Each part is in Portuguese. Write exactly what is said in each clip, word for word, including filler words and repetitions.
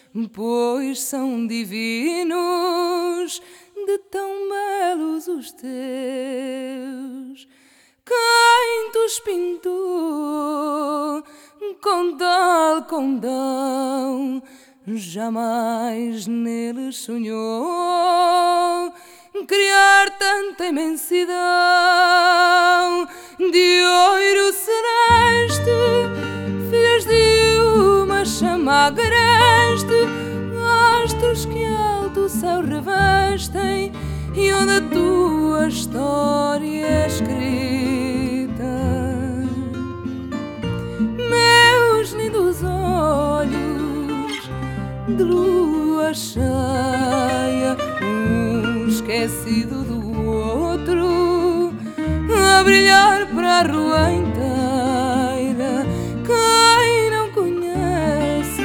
pois são divinos, de tão belos os teus. Quem tus pintou com tal condão, jamais neles sonhou criar tanta imensidão de ouro celeste, filhas de uma chama agreste, astros que alto céu revestem e onde a tua história é escrita. Meus lindos olhos de lua cheia, um esquecido do outro, a brilhar para a rua inteira. Quem não conhece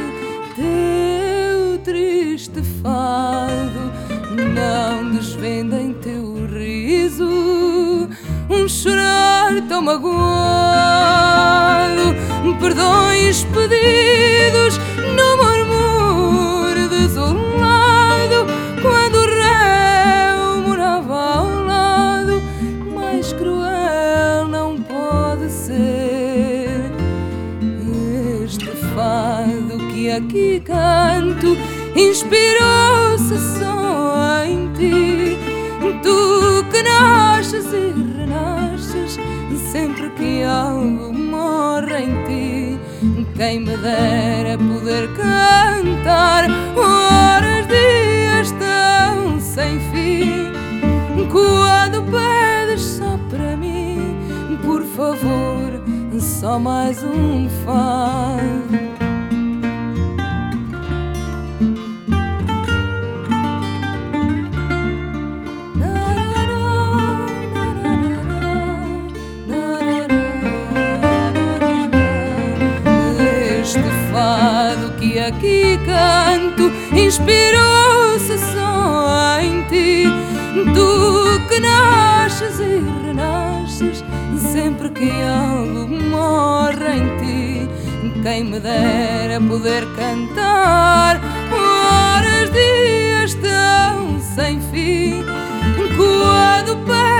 teu triste fado, não desvenda em teu riso um chorar tão magoado. Perdões pedidos no murmúrio desolado, quando o réu morava ao lado. Mais cruel não pode ser este fado que aqui canto, inspirou-se só em ti. Tu que nasces e renasces sempre que algo morre em ti. Quem me dera poder cantar horas, dias tão sem fim, quando pedes só para mim, por favor, só mais um fado. Que aqui canto inspirou-se só em ti. Tu que nasces e renasces sempre que algo morre em ti. Quem me dera poder cantar horas, dias tão sem fim, quando